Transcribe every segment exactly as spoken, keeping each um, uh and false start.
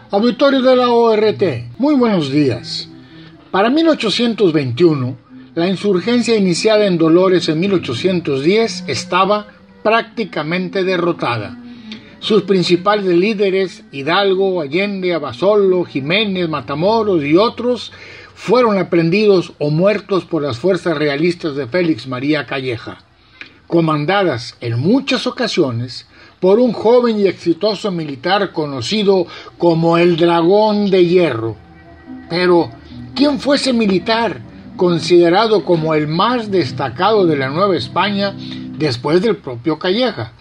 Auditorio de la O R T, muy buenos días. Para mil ochocientos veintiuno, la insurgencia iniciada en Dolores en mil ochocientos diez estaba prácticamente derrotada. Sus principales líderes, Hidalgo, Allende, Abasolo, Jiménez, Matamoros y otros, fueron aprehendidos o muertos por las fuerzas realistas de Félix María Calleja, comandadas en muchas ocasiones por un joven y exitoso militar conocido como el Dragón de Hierro. Pero, ¿quién fue ese militar, considerado como el más destacado de la Nueva España después del propio Calleja?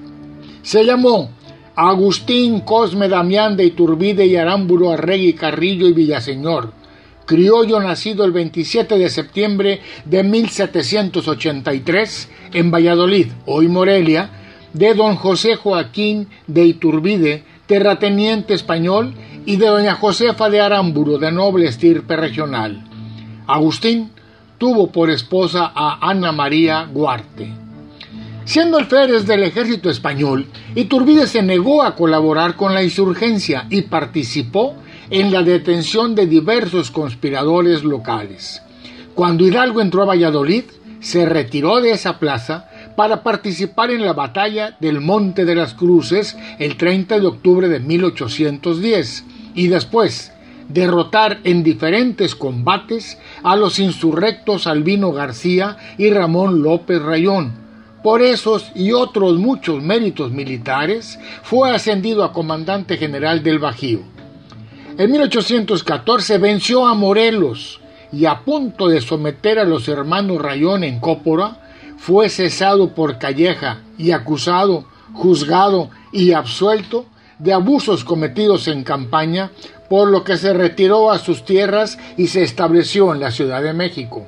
Se llamó Agustín Cosme Damián de Iturbide y Aramburu Arregui Carrillo y Villaseñor, criollo nacido el veintisiete de septiembre de mil setecientos ochenta y tres en Valladolid, hoy Morelia, de don José Joaquín de Iturbide, terrateniente español, y de doña Josefa de Aramburu, de noble estirpe regional. Agustín tuvo por esposa a Ana María Guarte. Siendo alférez del ejército español, Iturbide se negó a colaborar con la insurgencia y participó en la detención de diversos conspiradores locales. Cuando Hidalgo entró a Valladolid, se retiró de esa plaza para participar en la batalla del Monte de las Cruces el treinta de octubre de mil ochocientos diez y después derrotar en diferentes combates a los insurrectos Albino García y Ramón López Rayón. Por esos y otros muchos méritos militares fue ascendido a comandante general del Bajío. En mil ochocientos catorce venció a Morelos y, a punto de someter a los hermanos Rayón en Cópora, fue cesado por Calleja y acusado, juzgado y absuelto de abusos cometidos en campaña, por lo que se retiró a sus tierras y se estableció en la Ciudad de México.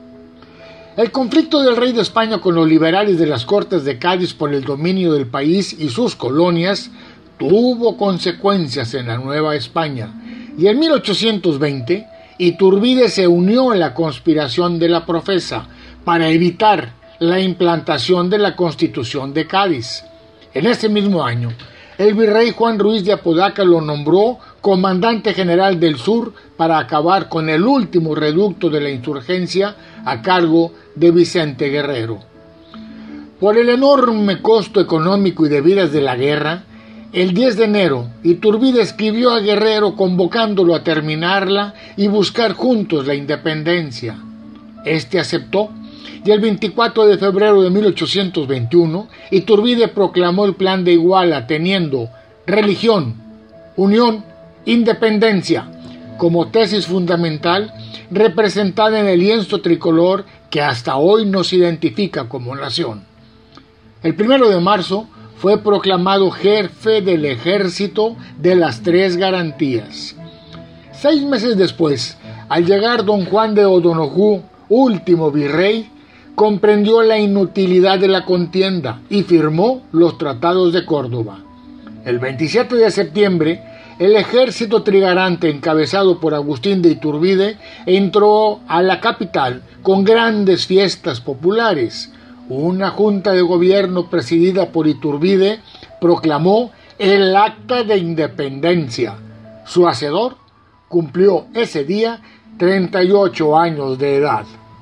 El conflicto del rey de España con los liberales de las Cortes de Cádiz por el dominio del país y sus colonias tuvo consecuencias en la Nueva España, y en mil ochocientos veinte Iturbide se unió a la conspiración de la Profesa para evitar la implantación de la Constitución de Cádiz. En ese mismo año, el virrey Juan Ruiz de Apodaca lo nombró comandante general del sur para acabar con el último reducto de la insurgencia a cargo de Vicente Guerrero. Por el enorme costo económico y de vidas de la guerra, el diez de enero, Iturbide escribió a Guerrero convocándolo a terminarla y buscar juntos la independencia. Este aceptó, y el veinticuatro de febrero de mil ochocientos veintiuno, Iturbide proclamó el Plan de Iguala, teniendo religión, unión, independencia como tesis fundamental, representada en el lienzo tricolor que hasta hoy nos identifica como nación. El primero de marzo fue proclamado jefe del ejército de las Tres Garantías. Seis meses después, al llegar don Juan de O'Donoghue, último virrey, comprendió la inutilidad de la contienda y firmó los tratados de Córdoba. El veintisiete de septiembre, el ejército trigarante encabezado por Agustín de Iturbide entró a la capital con grandes fiestas populares. Una junta de gobierno presidida por Iturbide proclamó el Acta de Independencia. Su hacedor cumplió ese día treinta y ocho años de edad.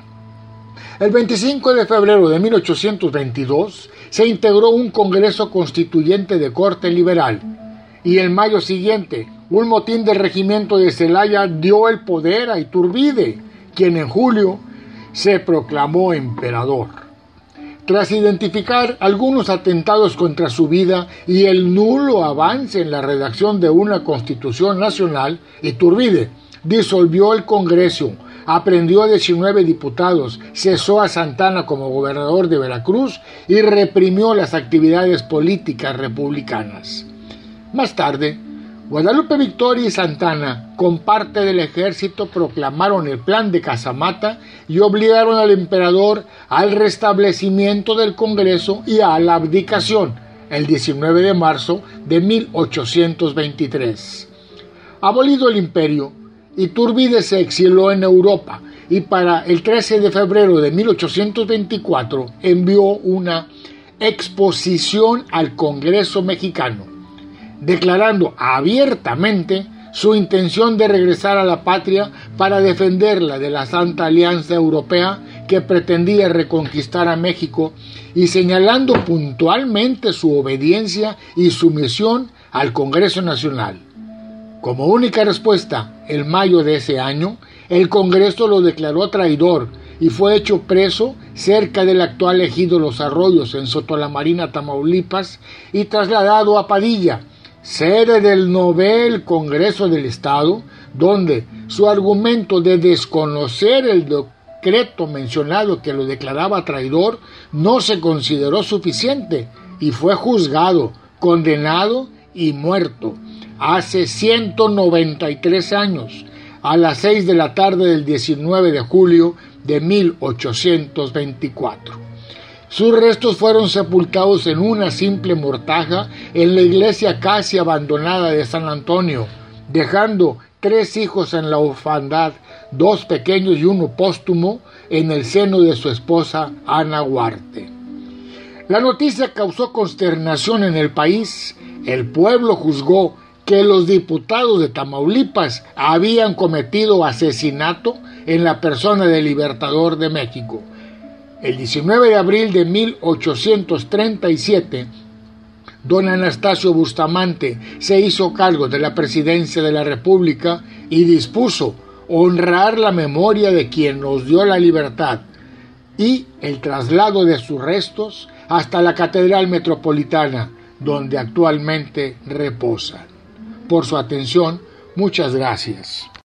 El veinticinco de febrero de mil ochocientos veintidós se integró un Congreso Constituyente de corte liberal, y en mayo siguiente un motín del regimiento de Celaya dio el poder a Iturbide, quien en julio se proclamó emperador. Tras identificar algunos atentados contra su vida y el nulo avance en la redacción de una Constitución nacional, Iturbide disolvió el Congreso, aprehendió a diecinueve diputados, cesó a Santana como gobernador de Veracruz y reprimió las actividades políticas republicanas. Más tarde, Guadalupe Victoria y Santana, con parte del ejército, proclamaron el Plan de Casamata y obligaron al emperador al restablecimiento del Congreso y a la abdicación el diecinueve de marzo de mil ochocientos veintitrés. Abolido el imperio, Iturbide se exiló en Europa y para el trece de febrero de mil ochocientos veinticuatro envió una exposición al Congreso mexicano. declarando abiertamente su intención de regresar a la patria para defenderla de la Santa Alianza Europea que pretendía reconquistar a México, y señalando puntualmente su obediencia y sumisión al Congreso Nacional. Como única respuesta, en mayo de ese año, el Congreso lo declaró traidor y fue hecho preso cerca del actual ejido Los Arroyos, en Sotolamarina, Tamaulipas, y trasladado a Padilla, sede del Novel Congreso del Estado, donde su argumento de desconocer el decreto mencionado que lo declaraba traidor no se consideró suficiente y fue juzgado, condenado y muerto hace ciento noventa y tres años, a las seis de la tarde del diecinueve de julio de mil ochocientos veinticuatro. Sus restos fueron sepultados en una simple mortaja en la iglesia casi abandonada de San Antonio, dejando tres hijos en la orfandad, dos pequeños y uno póstumo, en el seno de su esposa Ana Huarte. La noticia causó consternación en el país. El pueblo juzgó que los diputados de Tamaulipas habían cometido asesinato en la persona del Libertador de México. El diecinueve de abril de mil ochocientos treinta y siete, don Anastasio Bustamante se hizo cargo de la presidencia de la República y dispuso honrar la memoria de quien nos dio la libertad y el traslado de sus restos hasta la Catedral Metropolitana, donde actualmente reposan. Por su atención, muchas gracias.